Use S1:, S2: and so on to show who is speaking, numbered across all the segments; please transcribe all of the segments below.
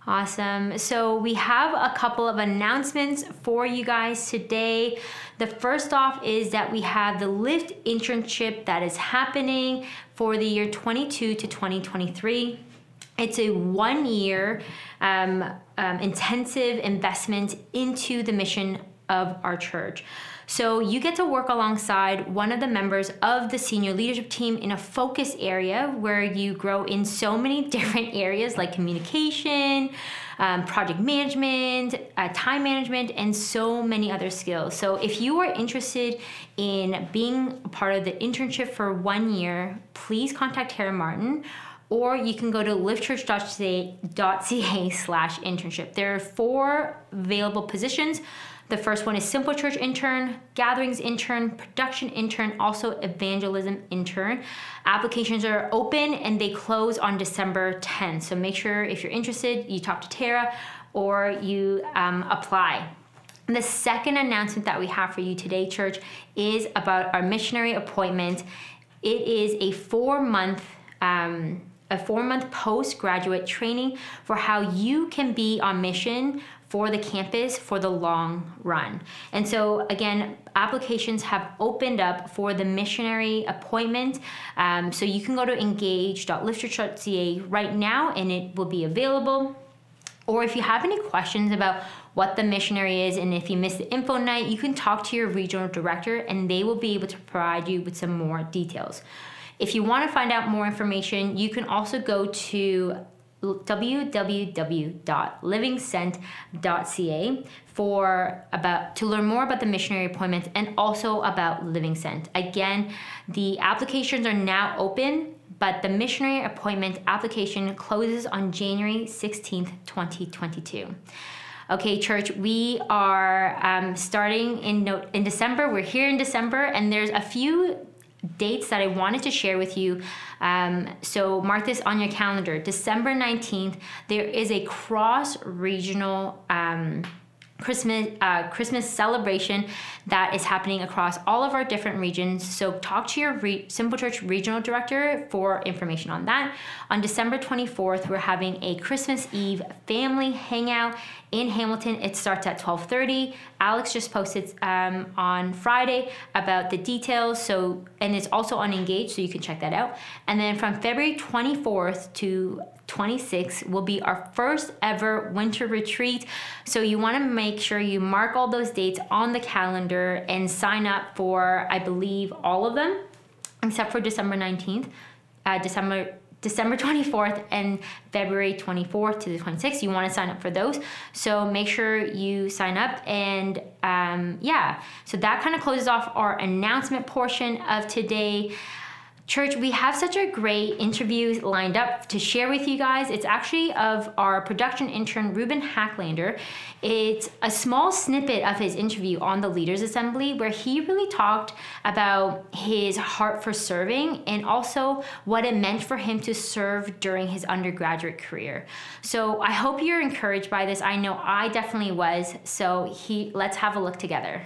S1: Awesome. So we have a couple of announcements for you guys today. The first off is that we have the Lift internship that is happening for the year 22 to 2023. It's a 1-year intensive investment into the mission of our church. So you get to work alongside one of the members of the senior leadership team in a focus area where you grow in so many different areas like communication, project management, time management, and so many other skills. So if you are interested in being a part of the internship for 1 year, please contact Tara Martin, or you can go to liftchurch.ca/internship. There are 4 available positions. The first one is Simple Church intern, gatherings intern, production intern, also evangelism intern. Applications are open and they close on December 10th. So make sure if you're interested, you talk to Tara or you apply. The second announcement that we have for you today, church, is about our missionary appointment. It is a 4-month postgraduate training for how you can be on mission for the campus for the long run. And so again, applications have opened up for the missionary appointment. So you can go to engage.liftchurch.ca right now and it will be available. Or if you have any questions about what the missionary is and if you missed the info night, you can talk to your regional director and they will be able to provide you with some more details. If you want to find out more information, you can also go to www.livingsent.ca to learn more about the missionary appointments and also about Living Sent. Again, the applications are now open, but the missionary appointment application closes on January 16th, 2022. Okay, church, we are starting in December. We're here in December, and there's a few dates that I wanted to share with you. So mark this on your calendar. December 19th, there is a cross-regional Christmas celebration that is happening across all of our different regions. So talk to your Simple Church regional director for information on that. On December 24th, we're having a Christmas Eve family hangout in Hamilton. It starts at 12:30. Alex just posted on Friday about the details. And it's also on Engage, so you can check that out. And then from February 24th to 26 will be our first ever winter retreat. So you want to make sure you mark all those dates on the calendar and sign up for, I believe, all of them, except for December 19th, December 24th and February 24th to the 26th. You want to sign up for those. So make sure you sign up. And so that kind of closes off our announcement portion of today. Church, we have such a great interview lined up to share with you guys. It's actually of our production intern, Ruben Hacklander. It's a small snippet of his interview on the Leaders Assembly where he really talked about his heart for serving and also what it meant for him to serve during his undergraduate career. So I hope you're encouraged by this. I know I definitely was. So let's have a look together.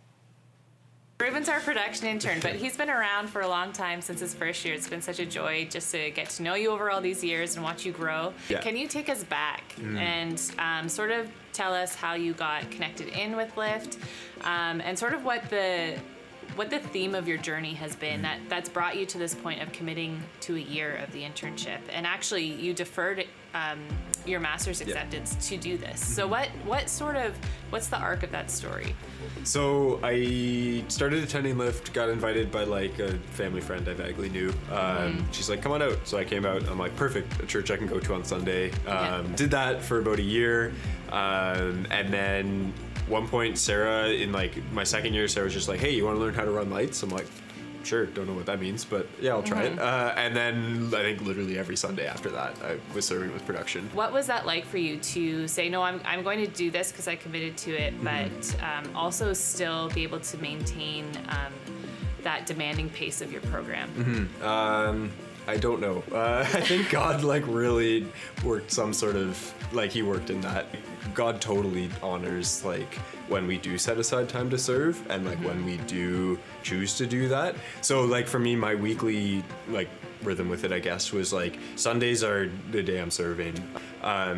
S2: Ruben's our production intern, but he's been around for a long time, since his first year. It's been such a joy just to get to know you over all these years and watch you grow. Yeah. Can you take us back and sort of tell us how you got connected in with Lift and sort of what the theme of your journey has been that's brought you to this point of committing to a year of the internship? And actually, you deferred your master's acceptance to do this. So what's the arc of that story?
S3: So I started attending Lift, got invited by like a family friend I vaguely knew. She's like, come on out. So I came out. I'm like, perfect, a church I can go to on Sunday. Did that for about a year. And then one point, Sarah, in like my second year, Sarah was just like, hey, you want to learn how to run lights? I'm like, sure, don't know what that means, but yeah, I'll try it. And then I think literally every Sunday after that, I was serving with production.
S2: What was that like for you to say, no, I'm going to do this because I committed to it, but also still be able to maintain that demanding pace of your program?
S3: I don't know. I think God like really worked some sort of, like he worked in that. God totally honors like when we do set aside time to serve and like when we do choose to do that. So like for me, my weekly like rhythm with it, I guess, was like Sundays are the day I'm serving.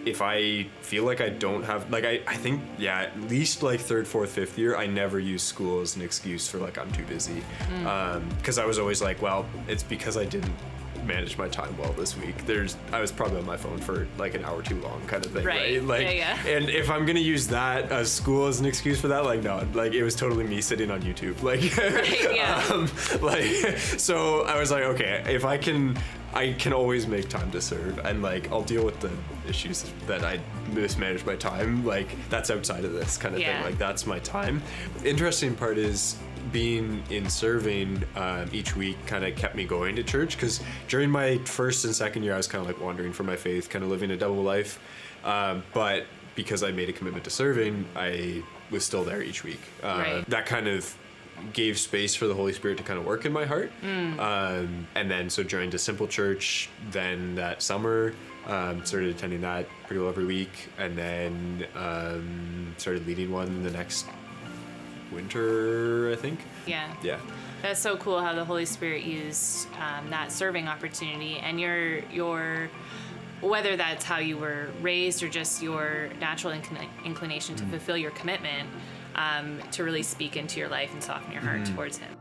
S3: if I feel like I don't have, like, I think, yeah, at least like third, fourth, fifth year, I never used school as an excuse for like, I'm too busy. Because I was always like, well, it's because I didn't manage my time well this week. I was probably on my phone for like an hour too long kind of thing, right? Like, and if I'm gonna use that as school as an excuse for that, like, no, like, it was totally me sitting on YouTube, like, like, so I was like, okay, if I can always make time to serve, and like, I'll deal with the issues that I mismanage my time, like, that's outside of this kind of thing, like, that's my time. The interesting part is being in serving each week kind of kept me going to church, because during my first and second year I was kind of like wandering from my faith, kind of living a double life, but because I made a commitment to serving, I was still there each week. That kind of gave space for the Holy Spirit to kind of work in my heart. And then so joined a Simple Church then that summer, started attending that pretty well every week, and then started leading one the next winter, I think. Yeah.
S2: That's so cool how the Holy Spirit used that serving opportunity, and your whether that's how you were raised or just your natural inclination to fulfill your commitment, to really speak into your life and soften your heart towards Him.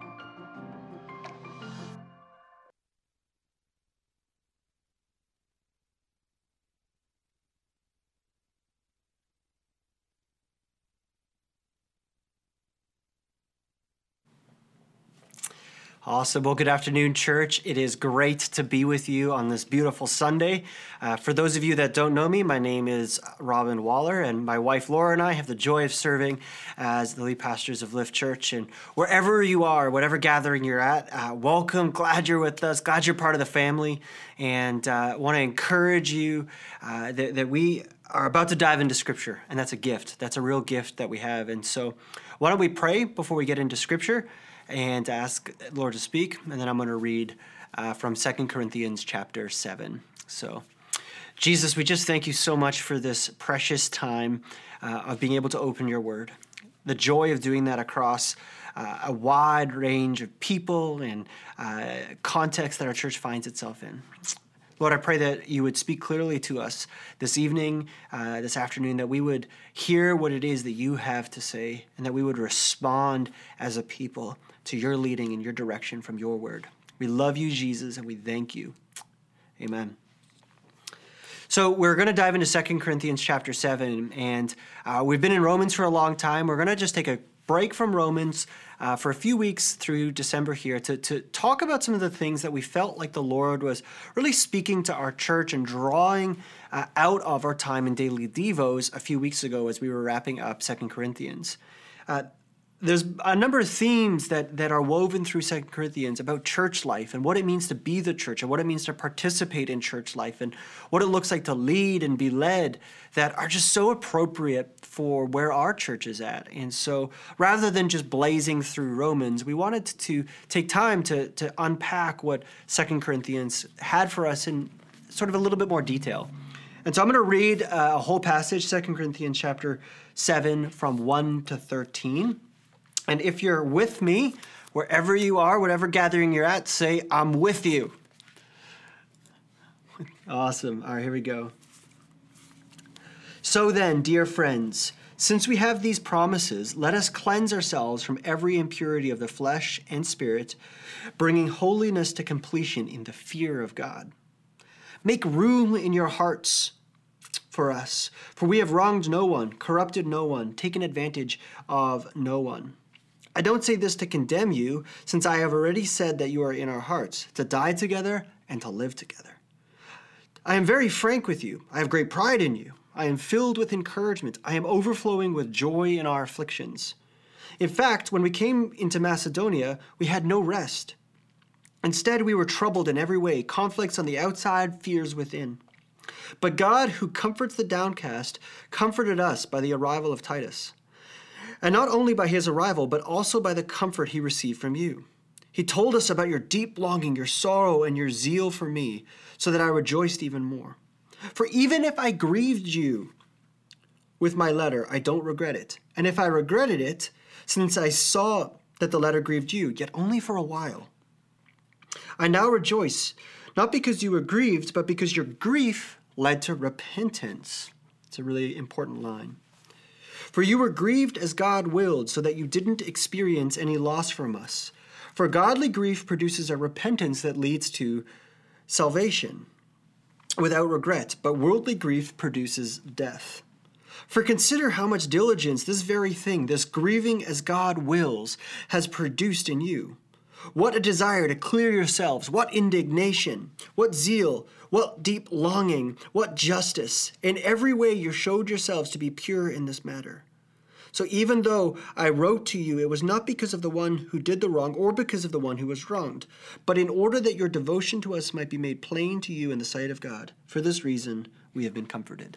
S4: Awesome. Well, good afternoon, church. It is great to be with you on this beautiful Sunday. For those of you that don't know me, my name is Robin Waller, and my wife Laura and I have the joy of serving as the lead pastors of Lift Church. And wherever you are, whatever gathering you're at, welcome. Glad you're with us. Glad you're part of the family. And want to encourage you that we are about to dive into Scripture, and that's a gift. That's a real gift that we have. And so why don't we pray before we get into Scripture and ask Lord to speak, and then I'm going to read from 2 Corinthians chapter 7. So, Jesus, we just thank you so much for this precious time of being able to open your word. The joy of doing that across a wide range of people and context that our church finds itself in. Lord, I pray that you would speak clearly to us this evening, this afternoon, that we would hear what it is that you have to say, and that we would respond as a people to your leading and your direction from your word. We love you, Jesus, and we thank you. Amen. So we're going to dive into 2 Corinthians chapter 7, and we've been in Romans for a long time. We're going to just take a break from Romans for a few weeks through December here to talk about some of the things that we felt like the Lord was really speaking to our church and drawing out of our time in daily devos a few weeks ago as we were wrapping up 2 Corinthians. There's a number of themes that are woven through 2 Corinthians about church life and what it means to be the church and what it means to participate in church life and what it looks like to lead and be led that are just so appropriate for where our church is at. And so rather than just blazing through Romans, we wanted to take time to unpack what 2 Corinthians had for us in sort of a little bit more detail. And so I'm going to read a whole passage, 2 Corinthians chapter 7 from 1 to 13. And if you're with me, wherever you are, whatever gathering you're at, say, I'm with you. Awesome. All right, here we go. So then, dear friends, since we have these promises, let us cleanse ourselves from every impurity of the flesh and spirit, bringing holiness to completion in the fear of God. Make room in your hearts for us, for we have wronged no one, corrupted no one, taken advantage of no one. I don't say this to condemn you, since I have already said that you are in our hearts, to die together and to live together. I am very frank with you. I have great pride in you. I am filled with encouragement. I am overflowing with joy in our afflictions. In fact, when we came into Macedonia, we had no rest. Instead, we were troubled in every way, conflicts on the outside, fears within. But God, who comforts the downcast, comforted us by the arrival of Titus. And not only by his arrival, but also by the comfort he received from you. He told us about your deep longing, your sorrow, and your zeal for me, so that I rejoiced even more. For even if I grieved you with my letter, I don't regret it. And if I regretted it, since I saw that the letter grieved you, yet only for a while. I now rejoice, not because you were grieved, but because your grief led to repentance. It's a really important line. For you were grieved as God willed, so that you didn't experience any loss from us. For godly grief produces a repentance that leads to salvation without regret, but worldly grief produces death. For consider how much diligence this very thing, this grieving as God wills, has produced in you. What a desire to clear yourselves, what indignation, what zeal, what deep longing, what justice. In every way you showed yourselves to be pure in this matter. So even though I wrote to you, it was not because of the one who did the wrong or because of the one who was wronged, but in order that your devotion to us might be made plain to you in the sight of God. For this reason, we have been comforted.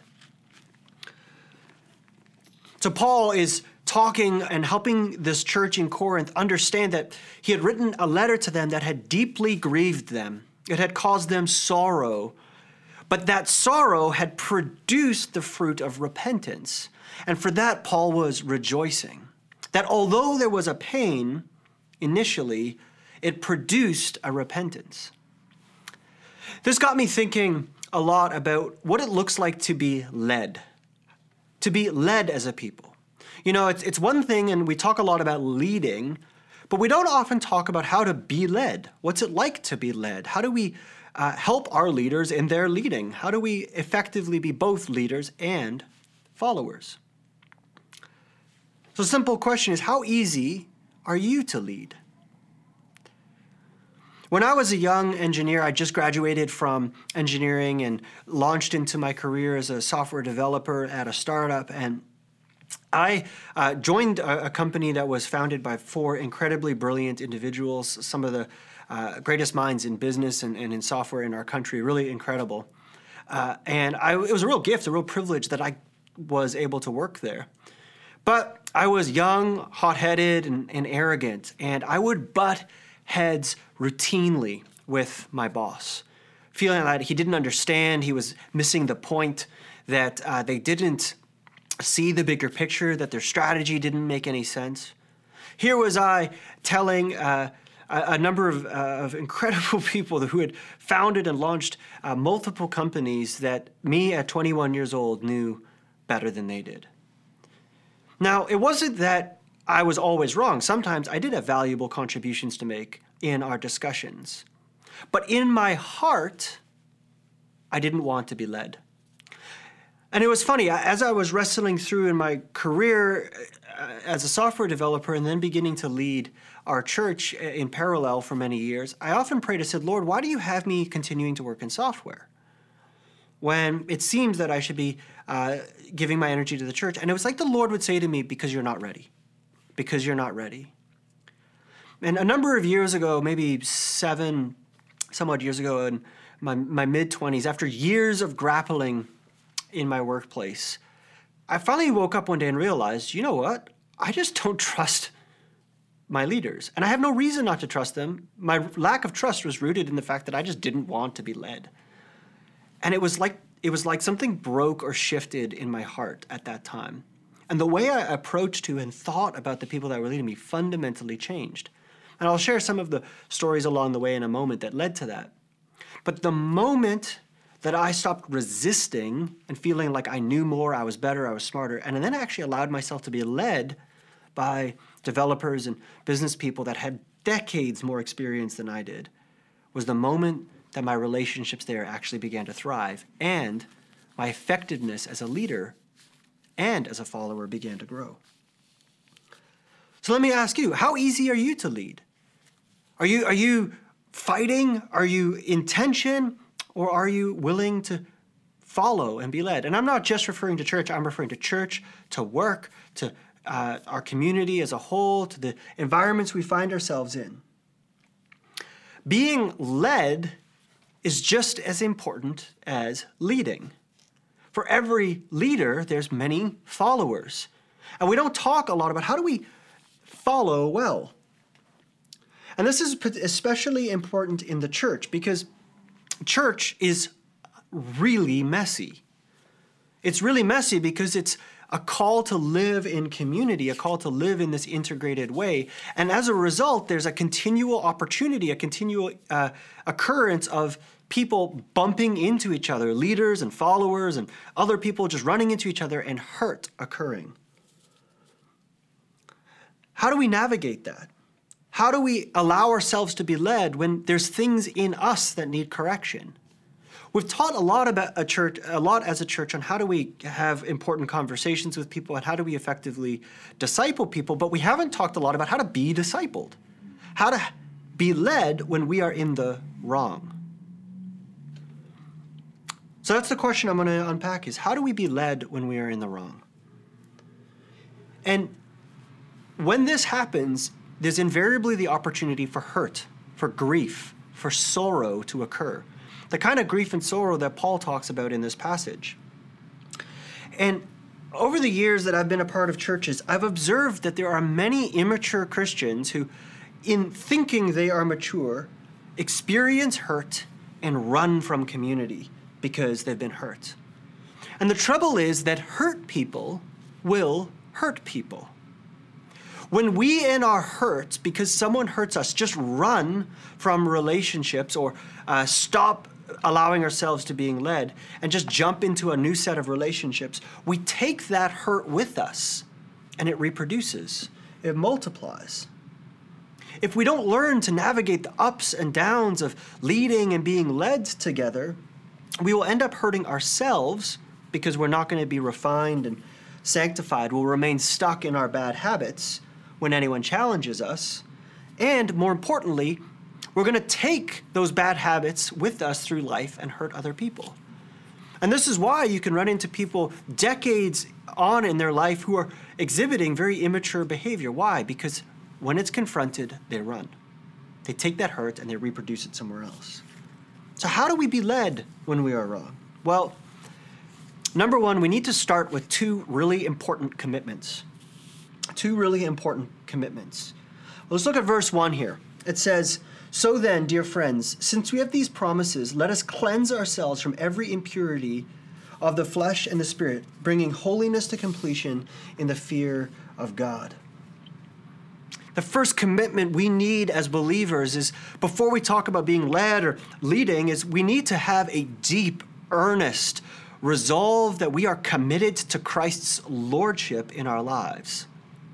S4: So Paul is talking and helping this church in Corinth understand that he had written a letter to them that had deeply grieved them. It had caused them sorrow, but that sorrow had produced the fruit of repentance. And for that, Paul was rejoicing. That although there was a pain initially, it produced a repentance. This got me thinking a lot about what it looks like to be led as a people. You know, it's one thing, and we talk a lot about leading, but we don't often talk about how to be led. What's it like to be led? How do we help our leaders in their leading? How do we effectively be both leaders and followers? So the simple question is, how easy are you to lead? When I was a young engineer, I just graduated from engineering and launched into my career as a software developer at a startup. And I joined a company that was founded by 4 incredibly brilliant individuals, some of the greatest minds in business and in software in our country, really incredible. And it was a real gift, a real privilege that I was able to work there. But I was young, hot-headed, and arrogant, and I would butt heads routinely with my boss, feeling that he didn't understand, he was missing the point, that they didn't see the bigger picture, that their strategy didn't make any sense. Here was I telling a number of incredible people who had founded and launched multiple companies that me at 21 years old knew better than they did. Now, it wasn't that I was always wrong. Sometimes I did have valuable contributions to make in our discussions. But in my heart, I didn't want to be led. And it was funny, as I was wrestling through in my career as a software developer and then beginning to lead our church in parallel for many years, I often prayed, I said, Lord, why do you have me continuing to work in software when it seems that I should be giving my energy to the church? And it was like the Lord would say to me, because you're not ready. Because you're not ready. And a number of years ago, maybe 7 some odd years ago in my mid-20s, after years of grappling in my workplace, I finally woke up one day and realized, you know what? I just don't trust my leaders. And I have no reason not to trust them. My lack of trust was rooted in the fact that I just didn't want to be led. And it was like something broke or shifted in my heart at that time. And the way I approached to and thought about the people that were leading me fundamentally changed. And I'll share some of the stories along the way in a moment that led to that. But the moment that I stopped resisting and feeling like I knew more, I was better, I was smarter, and then actually allowed myself to be led by developers and business people that had decades more experience than I did, was the moment that my relationships there actually began to thrive and my effectiveness as a leader and as a follower began to grow. So let me ask you, how easy are you to lead? Are you fighting? Are you in tension? Or are you willing to follow and be led? And I'm not just referring to church. I'm referring to church, to work, to our community as a whole, to the environments we find ourselves in. Being led is just as important as leading. For every leader, there's many followers. And we don't talk a lot about how do we follow well. And this is especially important in the church because church is really messy. It's really messy because it's a call to live in community, a call to live in this integrated way. And as a result, there's a continual opportunity, a continual occurrence of people bumping into each other, leaders and followers and other people just running into each other, and hurt occurring. How do we navigate that? How do we allow ourselves to be led when there's things in us that need correction? We've taught a lot about a lot as a church on how do we have important conversations with people and how do we effectively disciple people, but we haven't talked a lot about how to be discipled, how to be led when we are in the wrong. So that's the question I'm going to unpack, is how do we be led when we are in the wrong? And when this happens, there's invariably the opportunity for hurt, for grief, for sorrow to occur. The kind of grief and sorrow that Paul talks about in this passage. And over the years that I've been a part of churches, I've observed that there are many immature Christians who, in thinking they are mature, experience hurt and run from community because they've been hurt. And the trouble is that hurt people will hurt people. When we in our hurt, because someone hurts us, just run from relationships or stop allowing ourselves to being led and just jump into a new set of relationships, we take that hurt with us and it reproduces, it multiplies. If we don't learn to navigate the ups and downs of leading and being led together, we will end up hurting ourselves because we're not going to be refined and sanctified. We'll remain stuck in our bad habits when anyone challenges us. And more importantly, we're going to take those bad habits with us through life and hurt other people. And this is why you can run into people decades on in their life who are exhibiting very immature behavior. Why? Because when it's confronted, they run. They take that hurt and they reproduce it somewhere else. So how do we be led when we are wrong? Well, number one, we need to start with two really important commitments. Two really important commitments. Let's look at verse 1 here. It says, "So then, dear friends, since we have these promises, let us cleanse ourselves from every impurity of the flesh and the spirit, bringing holiness to completion in the fear of God." The first commitment we need as believers is, before we talk about being led or leading, is we need to have a deep, earnest resolve that we are committed to Christ's lordship in our lives.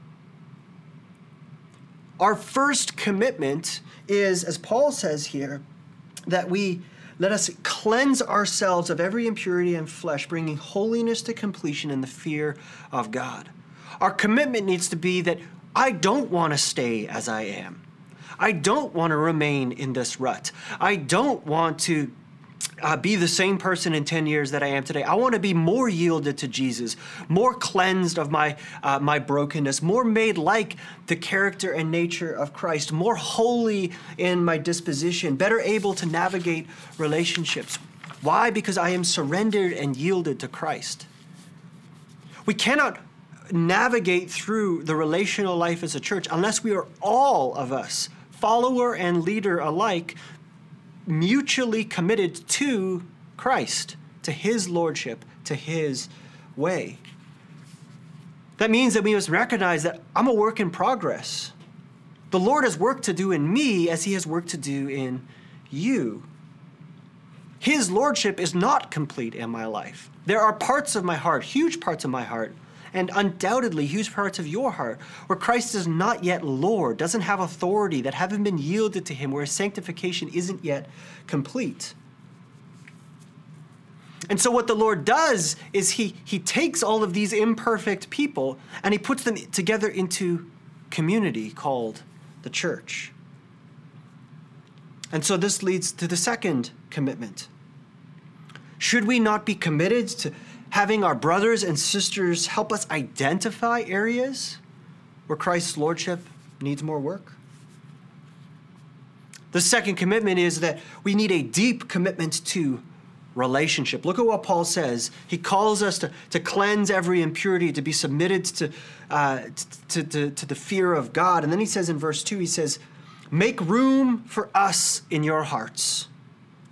S4: Our first commitment is, as Paul says here, that we let us cleanse ourselves of every impurity and flesh, bringing holiness to completion in the fear of God. Our commitment needs to be that I don't want to stay as I am. I don't want to remain in this rut. I don't want to be the same person in 10 years that I am today. I want to be more yielded to Jesus, more cleansed of my brokenness, more made like the character and nature of Christ, more holy in my disposition, better able to navigate relationships. Why? Because I am surrendered and yielded to Christ. We cannot navigate through the relational life as a church unless we are, all of us, follower and leader alike, mutually committed to Christ, to his lordship, to his way. That means that we must recognize that I'm a work in progress. The Lord has work to do in me as he has work to do in you. His lordship is not complete in my life. There are parts of my heart, huge parts of my heart, and undoubtedly huge parts of your heart, where Christ is not yet Lord, doesn't have authority, that haven't been yielded to him, where his sanctification isn't yet complete. And so what the Lord does is he takes all of these imperfect people and he puts them together into community called the church. And so this leads to the second commitment. Should we not be committed to having our brothers and sisters help us identify areas where Christ's lordship needs more work? The second commitment is that we need a deep commitment to relationship. Look at what Paul says. He calls us to cleanse every impurity, to be submitted to the fear of God. And then he says in verse 2, he says, "Make room for us in your hearts.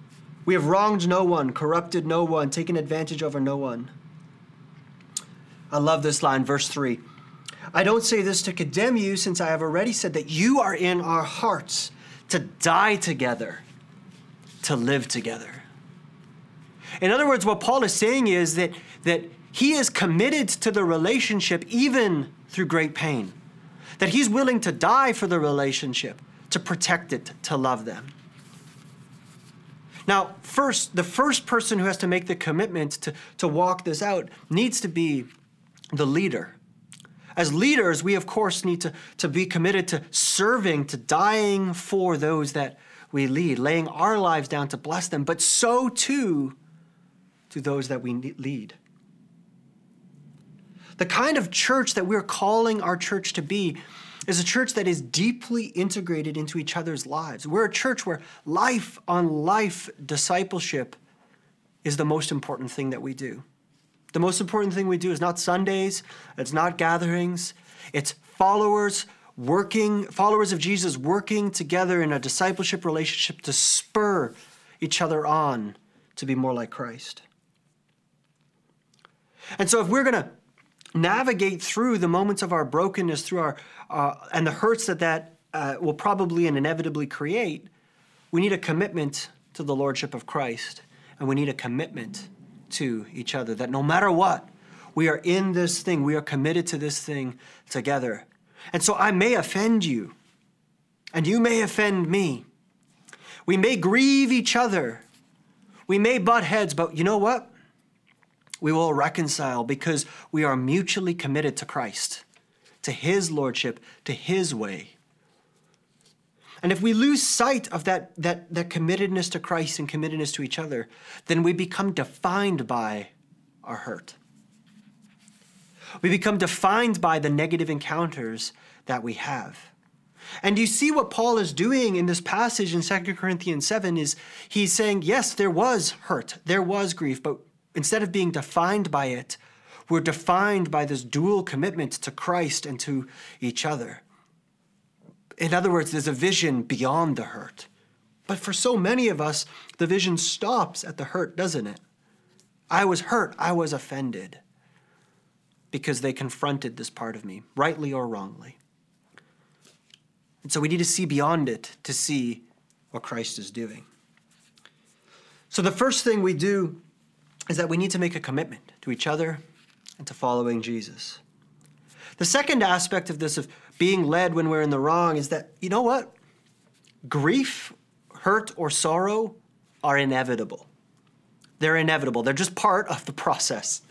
S4: We have wronged no one, corrupted no one, taken advantage over no one." I love this line, verse 3. I don't say this to condemn you, since I have already said that you are in our hearts to die together, to live together. In other words, what Paul is saying is that he is committed to the relationship even through great pain, that he's willing to die for the relationship, to protect it, to love them. Now, the first person who has to make the commitment to walk this out needs to be the leader. As leaders, we of course need to be committed to serving, to dying for those that we lead, laying our lives down to bless them, but so too to those that we lead. The kind of church that we're calling our church to be is a church that is deeply integrated into each other's lives. We're a church where life on life discipleship is the most important thing that we do. The most important thing we do is not Sundays, it's not gatherings, it's followers of Jesus working together in a discipleship relationship to spur each other on to be more like Christ. And so if we're going to navigate through the moments of our brokenness, through our and the hurts that will probably and inevitably create, we need a commitment to the Lordship of Christ, and we need a commitment to each other, that no matter what, we are in this thing, we are committed to this thing together. And so I may offend you, and you may offend me. We may grieve each other. We may butt heads, but you know what? We will reconcile because we are mutually committed to Christ, to his lordship, to his way. And if we lose sight of that committedness to Christ and committedness to each other, then we become defined by our hurt. We become defined by the negative encounters that we have. And you see what Paul is doing in this passage in 2 Corinthians 7 is he's saying, yes, there was hurt, there was grief, but instead of being defined by it, we're defined by this dual commitment to Christ and to each other. In other words, there's a vision beyond the hurt. But for so many of us, the vision stops at the hurt, doesn't it? I was hurt, I was offended, because they confronted this part of me, rightly or wrongly. And so we need to see beyond it to see what Christ is doing. So the first thing we do is that we need to make a commitment to each other and to following Jesus. The second aspect of this, of being led when we're in the wrong, is that, you know what? Grief, hurt, or sorrow are inevitable. They're inevitable. They're just part of the process.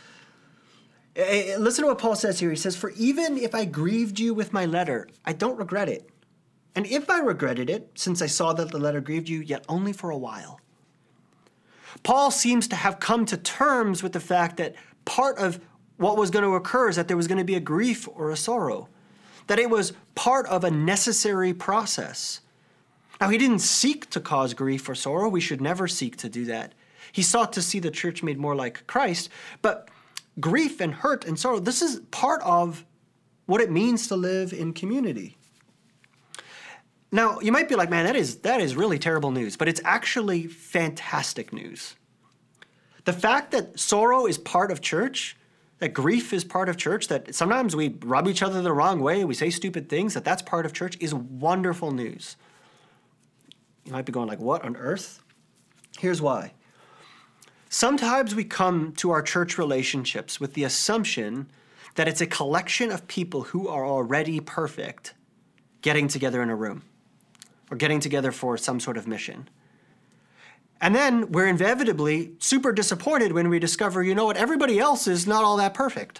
S4: Listen to what Paul says here. He says, "For even if I grieved you with my letter, I don't regret it. And if I regretted it, since I saw that the letter grieved you, yet only for a while." Paul seems to have come to terms with the fact that part of what was going to occur is that there was going to be a grief or a sorrow, that it was part of a necessary process. Now, he didn't seek to cause grief or sorrow. We should never seek to do that. He sought to see the church made more like Christ, but grief and hurt and sorrow, this is part of what it means to live in community. Now, you might be like, man, that is really terrible news, but it's actually fantastic news. The fact that sorrow is part of church, that grief is part of church, that sometimes we rub each other the wrong way, we say stupid things, that's part of church, is wonderful news. You might be going like, what on earth? Here's why. Sometimes we come to our church relationships with the assumption that it's a collection of people who are already perfect getting together in a room or getting together for some sort of mission. And then we're inevitably super disappointed when we discover, you know what, everybody else is not all that perfect.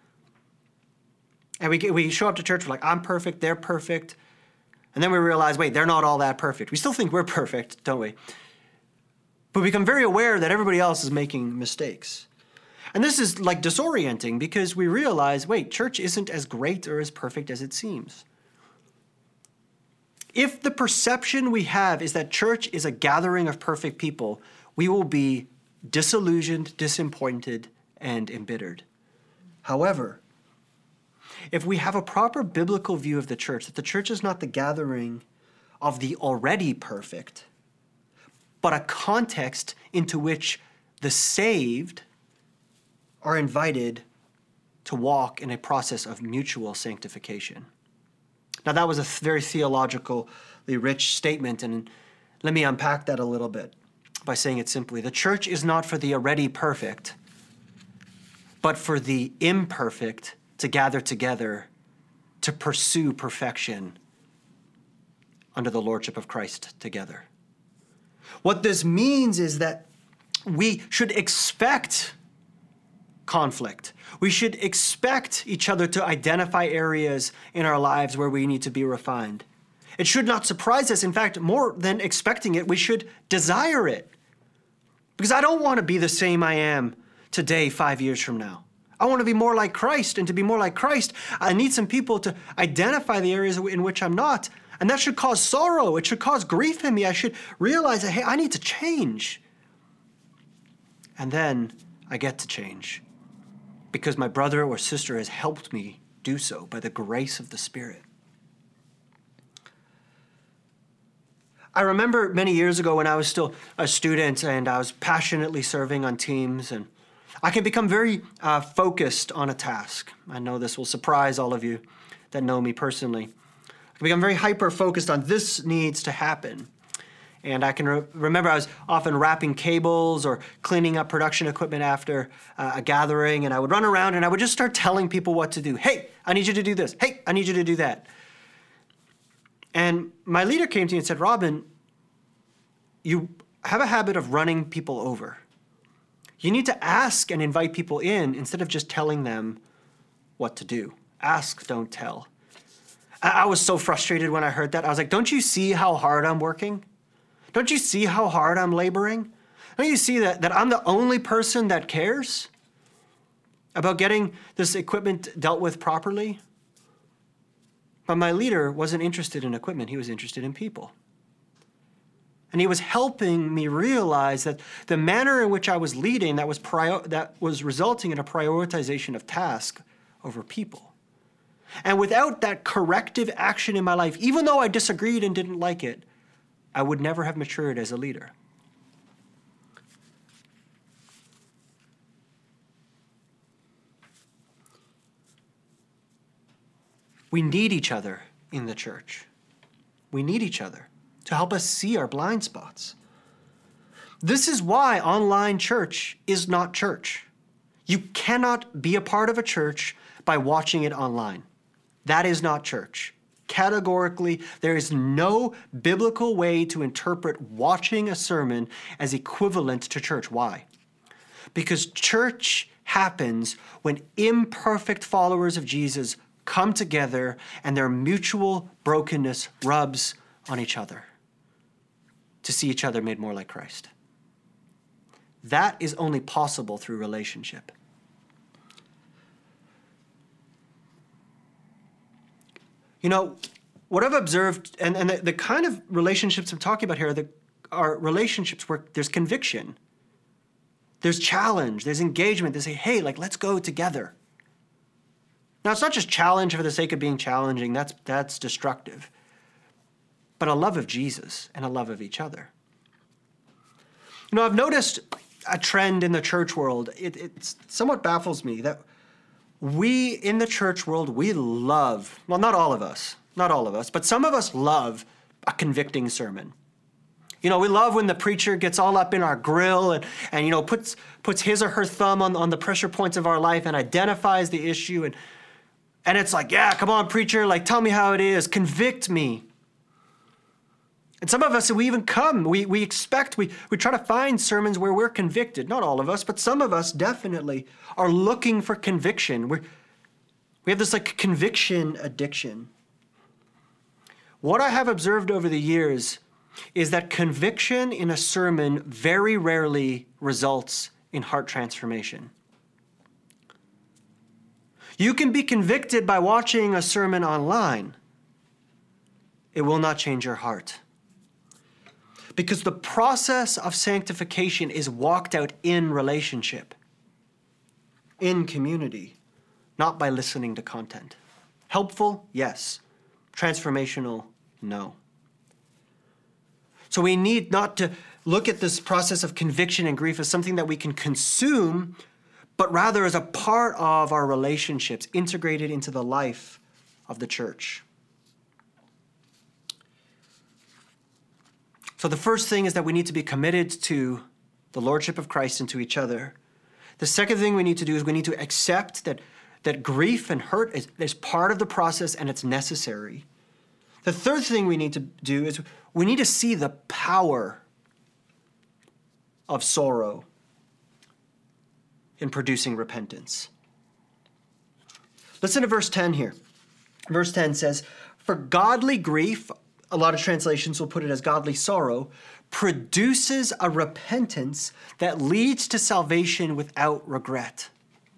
S4: And we show up to church, we're like, I'm perfect, they're perfect. And then we realize, wait, they're not all that perfect. We still think we're perfect, don't we? But we become very aware that everybody else is making mistakes. And this is like disorienting because we realize, wait, church isn't as great or as perfect as it seems. If the perception we have is that church is a gathering of perfect people, we will be disillusioned, disappointed, and embittered. However, if we have a proper biblical view of the church, that the church is not the gathering of the already perfect, but a context into which the saved are invited to walk in a process of mutual sanctification. Now, that was a very theologically rich statement, and let me unpack that a little bit by saying it simply. The church is not for the already perfect, but for the imperfect to gather together to pursue perfection under the lordship of Christ together. What this means is that we should expect conflict. We should expect each other to identify areas in our lives where we need to be refined. It should not surprise us. In fact, more than expecting it, we should desire it. Because I don't want to be the same I am today, 5 years from now. I want to be more like Christ, and to be more like Christ, I need some people to identify the areas in which I'm not. And that should cause sorrow. It should cause grief in me. I should realize that, hey, I need to change. And then I get to change because my brother or sister has helped me do so by the grace of the Spirit. I remember many years ago when I was still a student and I was passionately serving on teams, and I can become very focused on a task. I know this will surprise all of you that know me personally. I become very hyper-focused on this needs to happen. And I can remember I was often wrapping cables or cleaning up production equipment after a gathering, and I would run around and I would just start telling people what to do. Hey, I need you to do this. Hey, I need you to do that. And my leader came to me and said, Robin, you have a habit of running people over. You need to ask and invite people in instead of just telling them what to do. Ask, don't tell. I was so frustrated when I heard that. I was like, don't you see how hard I'm working? Don't you see how hard I'm laboring? Don't you see that I'm the only person that cares about getting this equipment dealt with properly? But my leader wasn't interested in equipment. He was interested in people. And he was helping me realize that the manner in which I was leading that was resulting in a prioritization of task over people. And without that corrective action in my life, even though I disagreed and didn't like it, I would never have matured as a leader. We need each other in the church. We need each other to help us see our blind spots. This is why online church is not church. You cannot be a part of a church by watching it online. That is not church. Categorically, there is no biblical way to interpret watching a sermon as equivalent to church. Why? Because church happens when imperfect followers of Jesus come together and their mutual brokenness rubs on each other to see each other made more like Christ. That is only possible through relationship. You know, what I've observed, and the kind of relationships I'm talking about here are relationships where there's conviction, there's challenge, there's engagement. They say, hey, let's go together. Now, it's not just challenge for the sake of being challenging. That's destructive. But a love of Jesus and a love of each other. You know, I've noticed a trend in the church world. It somewhat baffles me that we in the church world, we love, well, not all of us, but some of us love a convicting sermon. You know, we love when the preacher gets all up in our grill and you know, puts his or her thumb on the pressure points of our life and identifies the issue. And it's like, yeah, come on, preacher, tell me how it is, convict me. And some of us, we even come, we expect, we try to find sermons where we're convicted. Not all of us, but some of us definitely are looking for conviction. We have this conviction addiction. What I have observed over the years is that conviction in a sermon very rarely results in heart transformation. You can be convicted by watching a sermon online. It will not change your heart. Because the process of sanctification is walked out in relationship, in community, not by listening to content. Helpful? Yes. Transformational? No. So we need not to look at this process of conviction and grief as something that we can consume, but rather as a part of our relationships, integrated into the life of the church. So the first thing is that we need to be committed to the lordship of Christ and to each other. The second thing we need to do is we need to accept that grief and hurt is part of the process and it's necessary. The third thing we need to do is we need to see the power of sorrow in producing repentance. Listen to verse 10 here. Verse 10 says, "For godly grief," a lot of translations will put it as godly sorrow, "produces a repentance that leads to salvation without regret."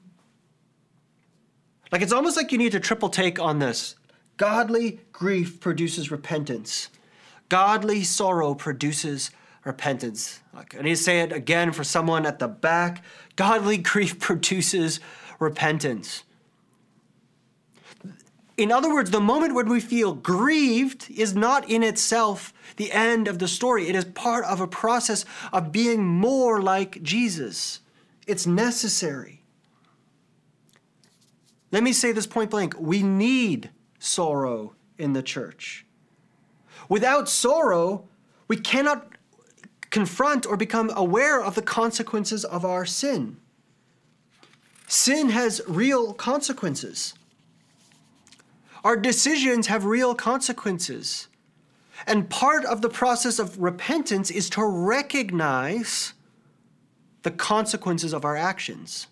S4: Like, it's almost like you need to triple take on this. Godly grief produces repentance. Godly sorrow produces repentance. I need to say it again for someone at the back. Godly grief produces repentance. In other words, the moment when we feel grieved is not in itself the end of the story. It is part of a process of being more like Jesus. It's necessary. Let me say this point blank. We need sorrow in the church. Without sorrow, we cannot confront or become aware of the consequences of our sin. Sin has real consequences. Our decisions have real consequences. And part of the process of repentance is to recognize the consequences of our actions.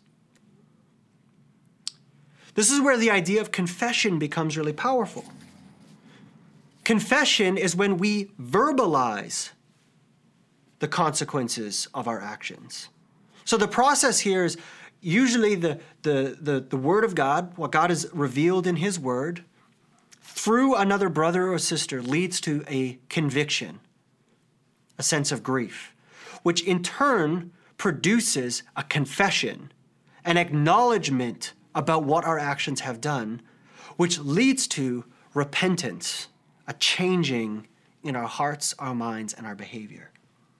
S4: This is where the idea of confession becomes really powerful. Confession is when we verbalize the consequences of our actions. So the process here is usually the Word of God, what God has revealed in His Word, through another brother or sister leads to a conviction, a sense of grief, which in turn produces a confession, an acknowledgement about what our actions have done, which leads to repentance, a changing in our hearts, our minds, and our behavior.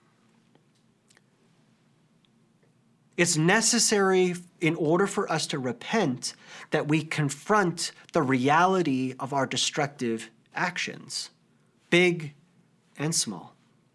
S4: It's necessary in order for us to repent that we confront the reality of our destructive actions, big and small.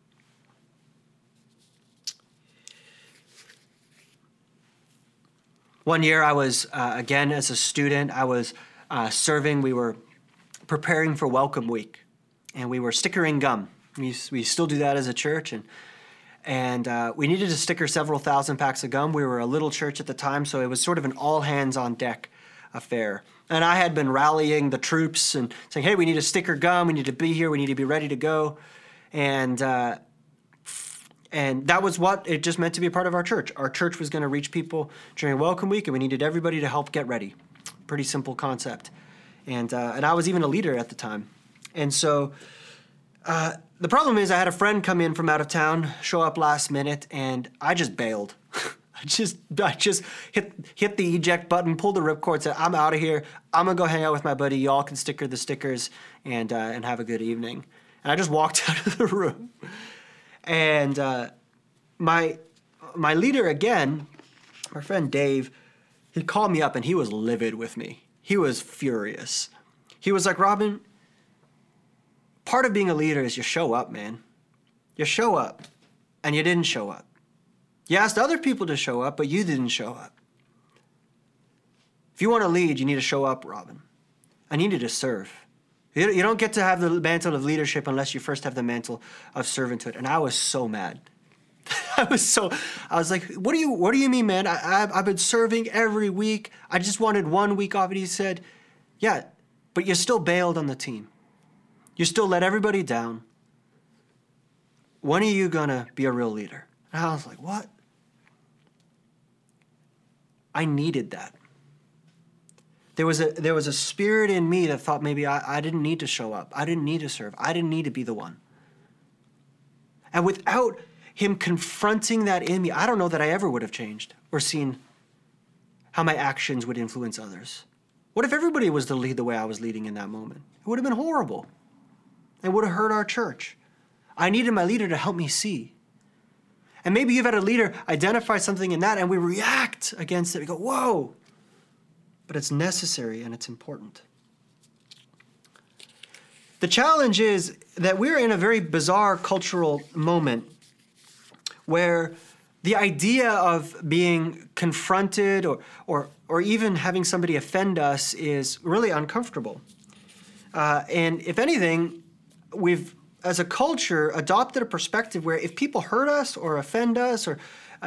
S4: One year I was, again, as a student, I was serving. We were preparing for Welcome Week, and we were stickering gum. We still do that as a church, and we needed to sticker several thousand packs of gum. We were a little church at the time, so it was sort of an all-hands-on-deck affair. And I had been rallying the troops and saying, hey, we need to sticker gum, we need to be here, we need to be ready to go. And that was what it just meant to be a part of our church. Our church was going to reach people during Welcome Week, and we needed everybody to help get ready. Pretty simple concept. And I was even a leader at the time. And so the problem is I had a friend come in from out of town, show up last minute, and I just bailed. I just hit the eject button, pulled the ripcord, said, I'm out of here. I'm going to go hang out with my buddy. Y'all can sticker the stickers and have a good evening. And I just walked out of the room. And my leader again, my friend Dave, he called me up and he was livid with me. He was furious. He was like, Robin, part of being a leader is you show up, man. You show up, and you didn't show up. You asked other people to show up, but you didn't show up. If you want to lead, you need to show up, Robin. I need you to serve. You don't get to have the mantle of leadership unless you first have the mantle of servanthood. And I was so mad. I was like, what do you mean, man? I've been serving every week. I just wanted 1 week off. And he said, yeah, but you still bailed on the team. You still let everybody down. When are you going to be a real leader? And I was like, what? I needed that. There was a spirit in me that thought maybe I didn't need to show up. I didn't need to serve. I didn't need to be the one. And without him confronting that in me, I don't know that I ever would have changed or seen how my actions would influence others. What if everybody was to lead the way I was leading in that moment? It would have been horrible. It would have hurt our church. I needed my leader to help me see. And maybe you've had a leader identify something in that and we react against it. We go, whoa. But it's necessary and it's important. The challenge is that we're in a very bizarre cultural moment where the idea of being confronted or even having somebody offend us is really uncomfortable. And if anything, we've, as a culture, adopted a perspective where if people hurt us or offend us or,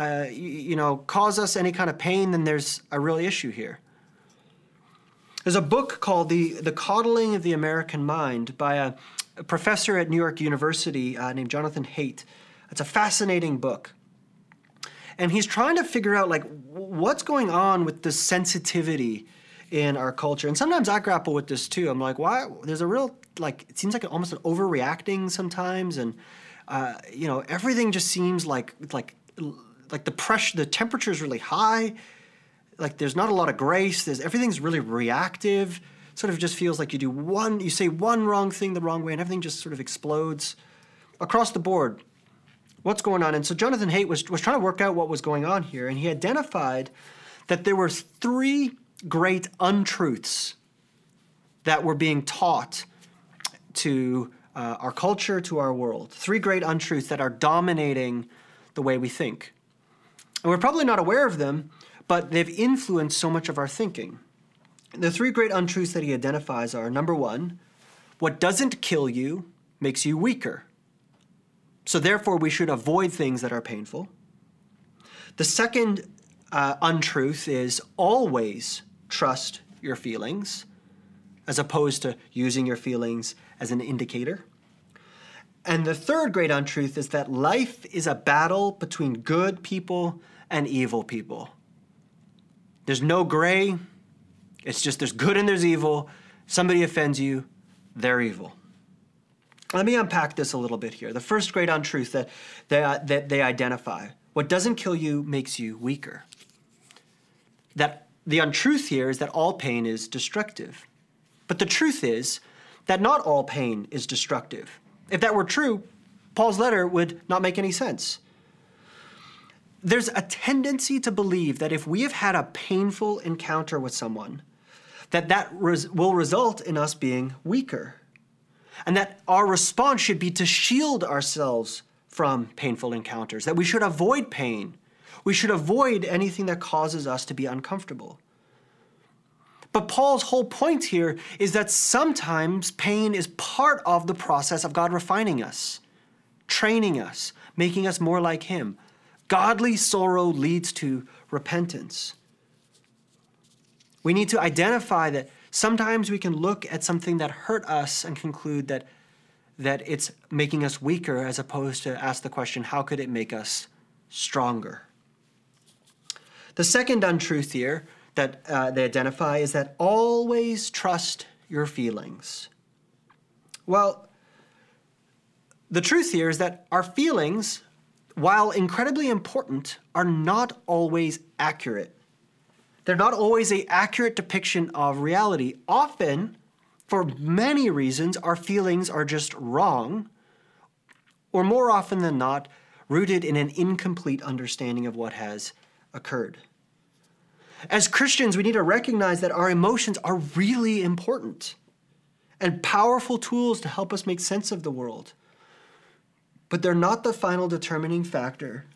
S4: cause us any kind of pain, then there's a real issue here. There's a book called The Coddling of the American Mind by a professor at New York University named Jonathan Haidt. It's a fascinating book. And he's trying to figure out, what's going on with this sensitivity in our culture. And sometimes I grapple with this too. I'm like, why? There's a real, it seems like almost an overreacting sometimes. And, everything just seems like the pressure, the temperature is really high. There's not a lot of grace. Everything's really reactive. Sort of just feels like you say one wrong thing the wrong way and everything just sort of explodes across the board. What's going on? And so Jonathan Haidt was trying to work out what was going on here, and he identified that there were 3 great untruths that were being taught to our culture, to our world. 3 great untruths that are dominating the way we think. And we're probably not aware of them, but they've influenced so much of our thinking. The 3 great untruths that he identifies are, number 1, what doesn't kill you makes you weaker. So therefore, we should avoid things that are painful. The second untruth is always trust your feelings, as opposed to using your feelings as an indicator. And the third great untruth is that life is a battle between good people and evil people. There's no gray. It's just there's good and there's evil. Somebody offends you, they're evil. Let me unpack this a little bit here. The first great untruth that they identify, what doesn't kill you makes you weaker. That the untruth here is that all pain is destructive. But the truth is that not all pain is destructive. If that were true, Paul's letter would not make any sense. There's a tendency to believe that if we have had a painful encounter with someone, that will result in us being weaker. And that our response should be to shield ourselves from painful encounters, that we should avoid pain. We should avoid anything that causes us to be uncomfortable. But Paul's whole point here is that sometimes pain is part of the process of God refining us, training us, making us more like Him. Godly sorrow leads to repentance. We need to identify that sometimes we can look at something that hurt us and conclude that it's making us weaker, as opposed to ask the question, how could it make us stronger? The second untruth here that they identify is that always trust your feelings. Well, the truth here is that our feelings, while incredibly important, are not always accurate. They're not always an accurate depiction of reality. Often, for many reasons, our feelings are just wrong, or more often than not, rooted in an incomplete understanding of what has occurred. As Christians, we need to recognize that our emotions are really important and powerful tools to help us make sense of the world. But they're not the final determining factor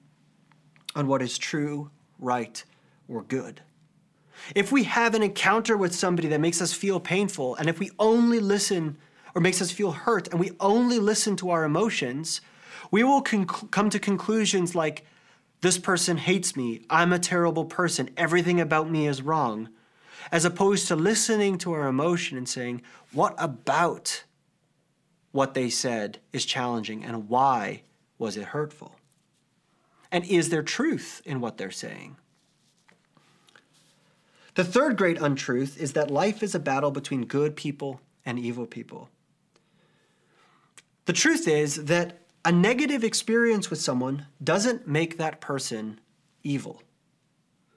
S4: on what is true, right, or good. If we have an encounter with somebody that makes us feel painful, and if we only listen, or makes us feel hurt, and we only listen to our emotions, we will come to conclusions like, this person hates me, I'm a terrible person, everything about me is wrong, as opposed to listening to our emotion and saying, what about what they said is challenging, and why was it hurtful? And is there truth in what they're saying? The third great untruth is that life is a battle between good people and evil people. The truth is that a negative experience with someone doesn't make that person evil.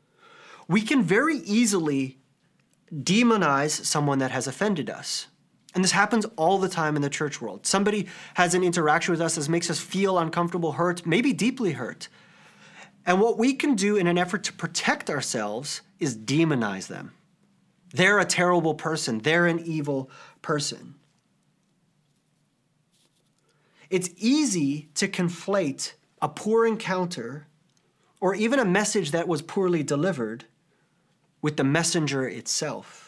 S4: We can very easily demonize someone that has offended us. And this happens all the time in the church world. Somebody has an interaction with us that makes us feel uncomfortable, hurt, maybe deeply hurt. And what we can do in an effort to protect ourselves is demonize them. They're a terrible person. They're an evil person. It's easy to conflate a poor encounter or even a message that was poorly delivered with the messenger itself.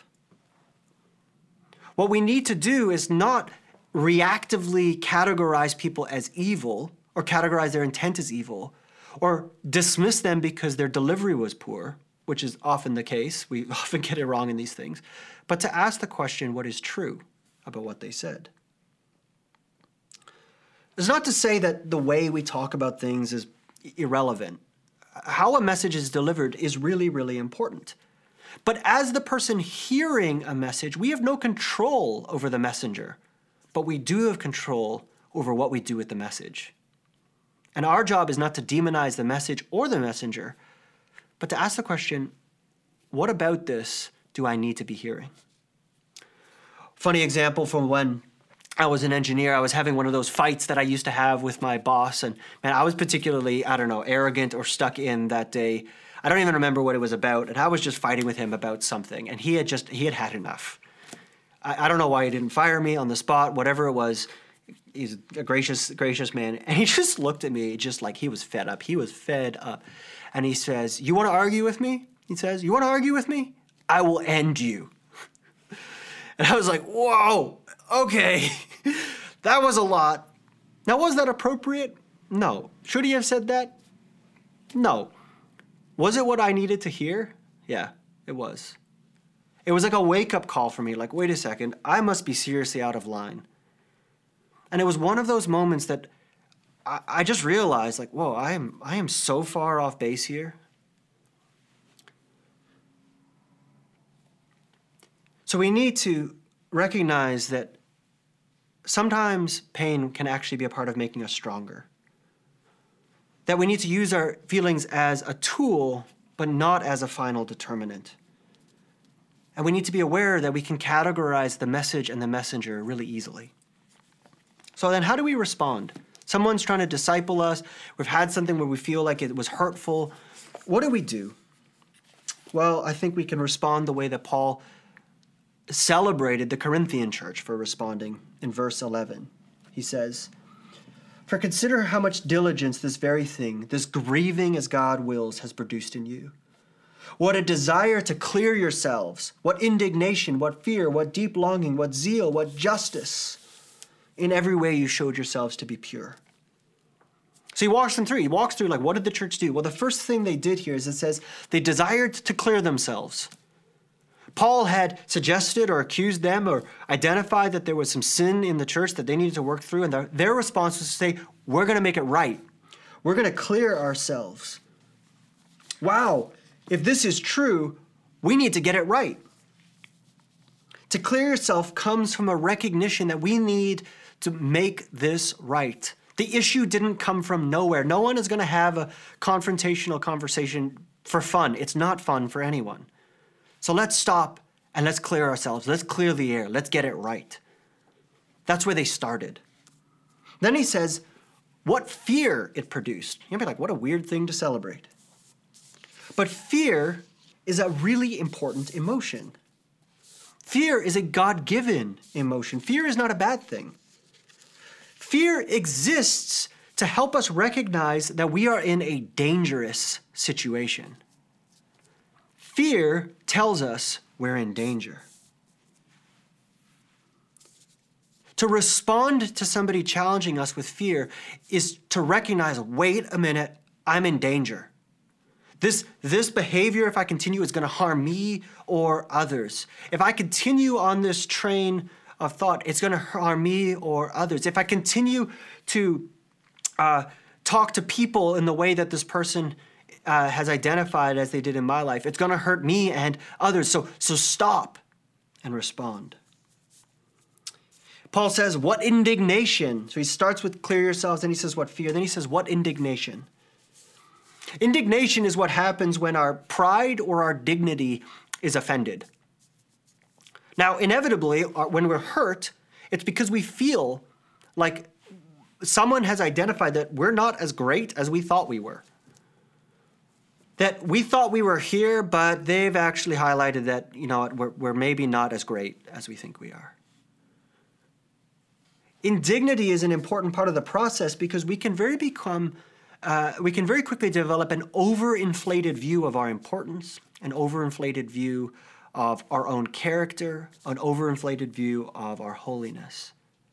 S4: What we need to do is not reactively categorize people as evil or categorize their intent as evil or dismiss them because their delivery was poor, which is often the case. We often get it wrong in these things. But to ask the question, what is true about what they said? It's not to say that the way we talk about things is irrelevant. How a message is delivered is really, really important. But as the person hearing a message, we have no control over the messenger, but we do have control over what we do with the message. And our job is not to demonize the message or the messenger, but to ask the question, what about this do I need to be hearing? Funny example from when I was an engineer, I was having one of those fights that I used to have with my boss. And man, I was particularly, arrogant or stuck in that day. I don't even remember what it was about. And I was just fighting with him about something. And he had had enough. I don't know why he didn't fire me on the spot, whatever it was. He's a gracious man. And he just looked at me just like he was fed up. He was fed up. And he says, "You want to argue with me?" He says, "You want to argue with me? I will end you." And I was like, whoa, okay. That was a lot. Now, was that appropriate? No. Should he have said that? No. Was it what I needed to hear? Yeah, it was. It was like a wake-up call for me, like, wait a second, I must be seriously out of line. And it was one of those moments that I just realized, like, whoa, I am so far off base here. So we need to recognize that sometimes pain can actually be a part of making us stronger. That we need to use our feelings as a tool, but not as a final determinant. And we need to be aware that we can categorize the message and the messenger really easily. So then how do we respond? Someone's trying to disciple us. We've had something where we feel like it was hurtful. What do we do? Well, I think we can respond the way that Paul celebrated the Corinthian church for responding in verse 11. He says, "For consider how much diligence this very thing, this grieving as God wills, has produced in you. What a desire to clear yourselves, what indignation, what fear, what deep longing, what zeal, what justice. In every way you showed yourselves to be pure." So he walks them through. He walks through, like, what did the church do? Well, the first thing they did here is it says they desired to clear themselves. Paul had suggested or accused them or identified that there was some sin in the church that they needed to work through, and their response was to say, we're going to make it right. We're going to clear ourselves. Wow, if this is true, we need to get it right. To clear yourself comes from a recognition that we need to make this right. The issue didn't come from nowhere. No one is going to have a confrontational conversation for fun. It's not fun for anyone. So let's stop and let's clear ourselves. Let's clear the air. Let's get it right. That's where they started. Then he says, what fear it produced. You'll be like, what a weird thing to celebrate. But fear is a really important emotion. Fear is a God-given emotion. Fear is not a bad thing. Fear exists to help us recognize that we are in a dangerous situation. Fear tells us we're in danger. To respond to somebody challenging us with fear is to recognize, wait a minute, I'm in danger. This behavior, if I continue, is going to harm me or others. If I continue on this train of thought, it's going to harm me or others. If I continue to talk to people in the way that this person has identified as they did in my life, it's going to hurt me and others. So stop and respond. Paul says, what indignation? So he starts with clear yourselves, then he says what fear, then he says what indignation? Indignation is what happens when our pride or our dignity is offended. Now, inevitably, when we're hurt, it's because we feel like someone has identified that we're not as great as we thought we were. That we thought we were here, but they've actually highlighted that, we're maybe not as great as we think we are. Indignity is an important part of the process because we can very quickly develop an overinflated view of our importance, an overinflated view of our own character, an overinflated view of our holiness.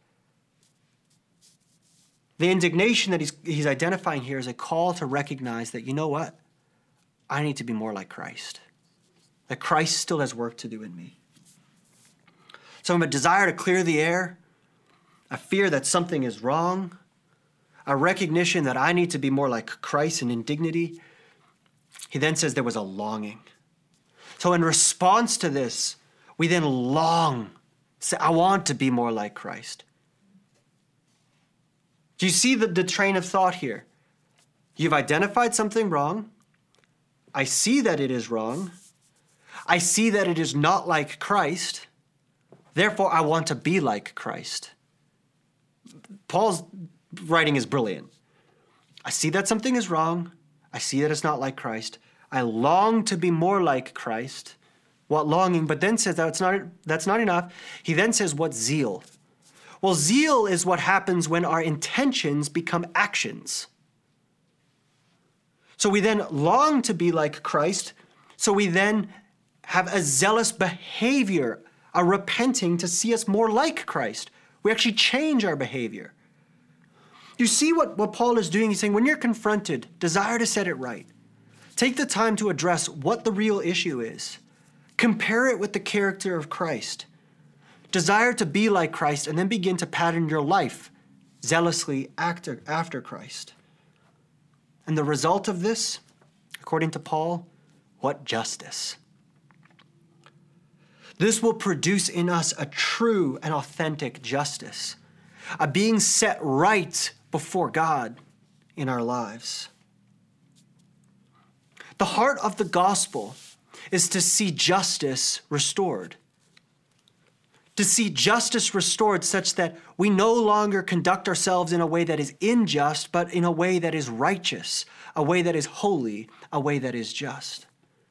S4: The indignation that he's identifying here is a call to recognize that, you know what? I need to be more like Christ. That Christ still has work to do in me. So from a desire to clear the air, a fear that something is wrong, a recognition that I need to be more like Christ in indignity, he then says there was a longing. So in response to this, we then long, say, I want to be more like Christ. Do you see the train of thought here? You've identified something wrong. I see that it is wrong. I see that it is not like Christ. Therefore, I want to be like Christ. Paul's writing is brilliant. I see that something is wrong. I see that it's not like Christ. I long to be more like Christ. What longing? But then says that's not enough. He then says, what zeal? Well, zeal is what happens when our intentions become actions. So we then long to be like Christ. So we then have a zealous behavior, a repenting to see us more like Christ. We actually change our behavior. You see what Paul is doing? He's saying when you're confronted, desire to set it right. Take the time to address what the real issue is. Compare it with the character of Christ. Desire to be like Christ and then begin to pattern your life zealously after Christ. And the result of this, according to Paul, what justice? This will produce in us a true and authentic justice, a being set right before God in our lives. The heart of the gospel is to see justice restored. To see justice restored such that we no longer conduct ourselves in a way that is unjust, but in a way that is righteous, a way that is holy, a way that is just.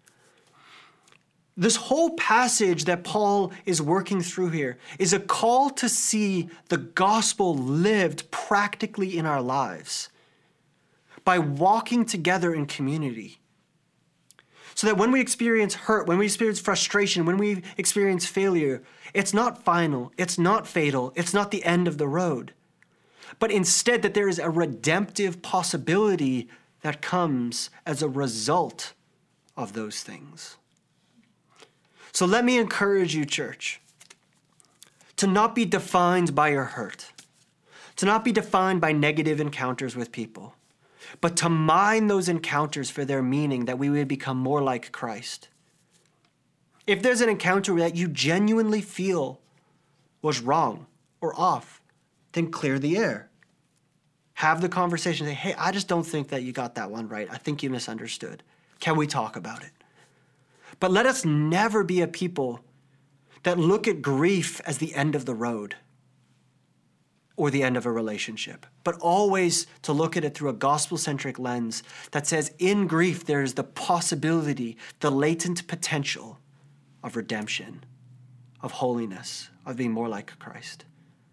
S4: This whole passage that Paul is working through here is a call to see the gospel lived practically in our lives by walking together in community. So that when we experience hurt, when we experience frustration, when we experience failure, it's not final, it's not fatal, it's not the end of the road. But instead that there is a redemptive possibility that comes as a result of those things. So let me encourage you, church, to not be defined by your hurt, to not be defined by negative encounters with people, but to mine those encounters for their meaning, that we would become more like Christ. If there's an encounter that you genuinely feel was wrong or off, then clear the air. Have the conversation. Say, hey, I just don't think that you got that one right. I think you misunderstood. Can we talk about it? But let us never be a people that look at grief as the end of the road or the end of a relationship, but always to look at it through a gospel-centric lens that says in grief there is the possibility, the latent potential of redemption, of holiness, of being more like Christ.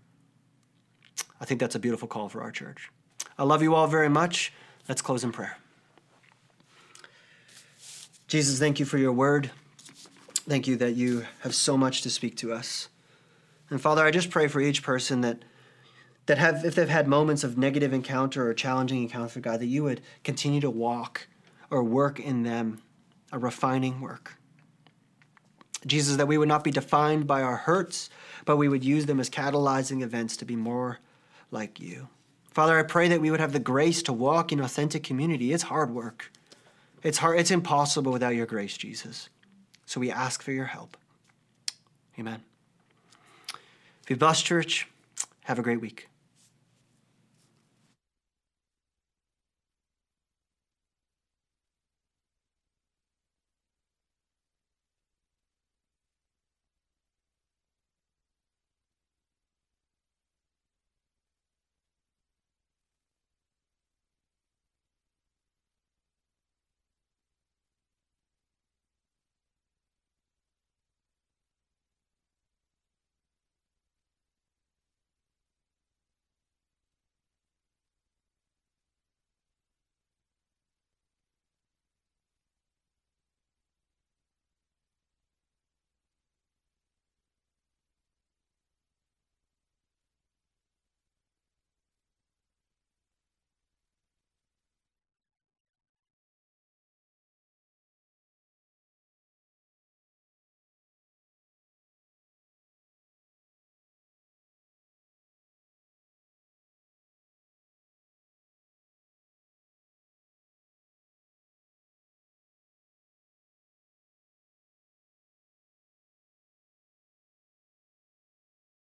S4: I think that's a beautiful call for our church. I love you all very much. Let's close in prayer. Jesus, thank you for your word. Thank you that you have so much to speak to us. And Father, I just pray for each person that if they've had moments of negative encounter or challenging encounter, God, that you would continue to walk or work in them a refining work. Jesus, that we would not be defined by our hurts, but we would use them as catalyzing events to be more like you. Father, I pray that we would have the grace to walk in authentic community. It's hard work. It's hard. It's impossible without your grace, Jesus. So we ask for your help. Amen. Be blessed, church. Have a great week.